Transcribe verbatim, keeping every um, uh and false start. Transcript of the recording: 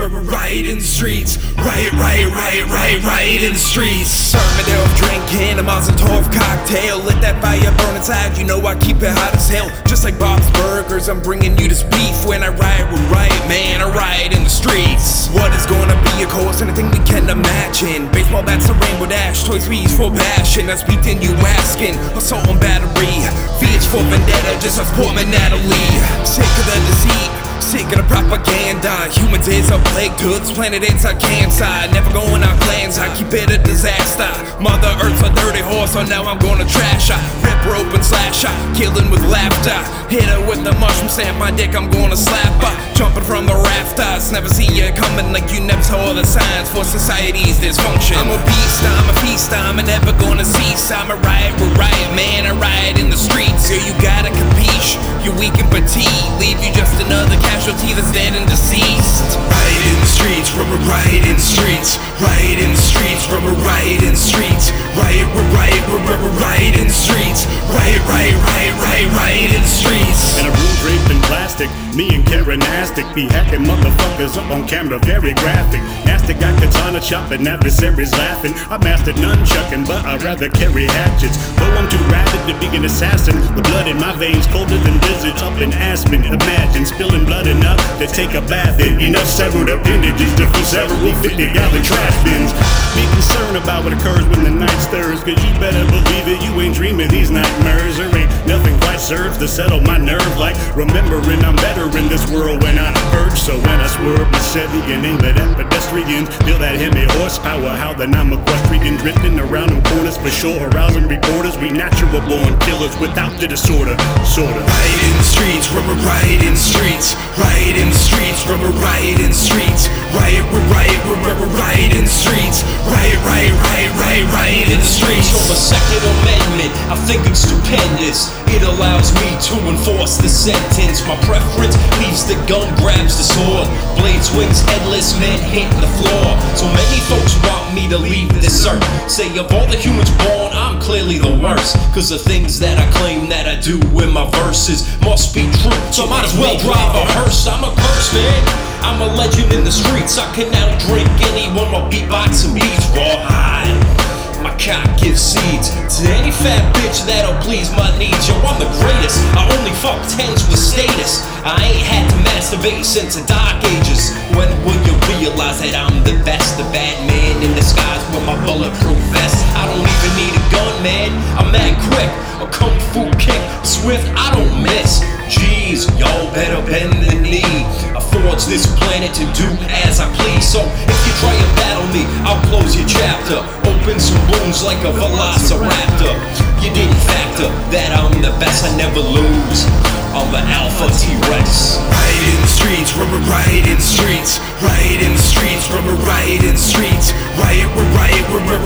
we're riot in the streets. Riot, riot, riot, riot, riot in the streets. Sermon of drinking, a Molotov cocktail. Let that fire burn inside, you know I keep it hot as hell. Just like Bob's Burgers, I'm bringing you this beef. When I riot, we're riot, man, I riot in the streets. What is gonna be, of course, anything we can imagine. Baseball bats, a rainbow dash, toys we use for passion. That's beating you asking, assault on battery. V is for vendetta, just as Portman Natalie. Sick of the deceit, sick of the propaganda. Humans is a plague to this planet, it's a cancer. Never going out glands, I keep it a disaster. Mother Earth's a dirty horse, so now I'm gonna trash her. Rip her open, slash her, killing with laughter. Hit her with the mushroom, stamp my dick, I'm gonna slap her. Jumping from the rafters, never see you coming like you never saw the signs for society's dysfunction. I'm a beast, I'm a feast, I'm never gonna cease. I'm a riot, we're riot, man, I riot in the streets. Yeah, you gotta capiche, you're weak and petite. Leave you just another casualty that's dead and deceased. Riot in the streets, we're a riot in the streets. Riot in the streets, we're a riot in the streets. Riot, we're riot, we're a riot in the streets. Riot, riot, riot, riot, riot in the streets. In a room draped in plastic, me and Karen Nastic be hacking motherfuckers up on camera, very graphic. Nastic got katana chopping, adversaries laughing. I mastered nunchucking, but I'd rather carry hatchets. Though I'm too rabid to be an assassin, the blood in my veins colder than blizzards up in Aspen. Imagine spilling blood enough to take a bath in enough severed appendages to fill several fifty gallon trash bins. Be concerned about what occurs when the night stirs, cause you better believe it, you ain't dreaming these nightmares. There ain't nothing quite serves to settle my nerve like remembering I'm better in this world when I purge. So when I swerve my Chevy and aim it at pedestrians, feel that heavy horsepower, how then I'm equestrian, drifting around in corners for sure, arousing reporters. We natural born killers without the disorder, sorta. Riot in the streets, we're a riot in the streets. Riot in the streets, we're a riot in the streets. Riot, we're riot, we're a riot in the streets. Riot, riot, riot, riot, riot in the streets. On the Second Amendment, I think it's stupendous. It allows me to enforce the sentence. My preference leaves the gun, grabs the sword. Blade swings, headless men hit the floor. So many folks want me to leave this earth. Say of all the humans born, I'm clearly the worst. Cause the things that I claim that I do in my verses must be true, so I might as well drive a hearse. I'm a curse, man, I'm a legend in the streets. I can outdrink anyone while beatboxing beats rawhide. My cock gives seeds to any fat bitch that'll please my needs. Yo, I'm the greatest, I only fuck tens with status. I ain't had to masturbate since the dark ages. When will you realize that I'm the best? The bad man in disguise with my bulletproof vest. I don't even need a gun, man, I'm mad quick. A kung fu kick, swift, I don't miss. Jeez, y'all better bend the knee. I forged this planet to do as I please. So if you try to battle me, I'll close your chapter. Open some wounds like a velociraptor. You didn't factor that I'm the best, I never lose. I'm the alpha T-Rex. Riot in the streets, we're a riot in the streets. Riot in the streets, we're a riot in the streets. Riot, we're riot, we're a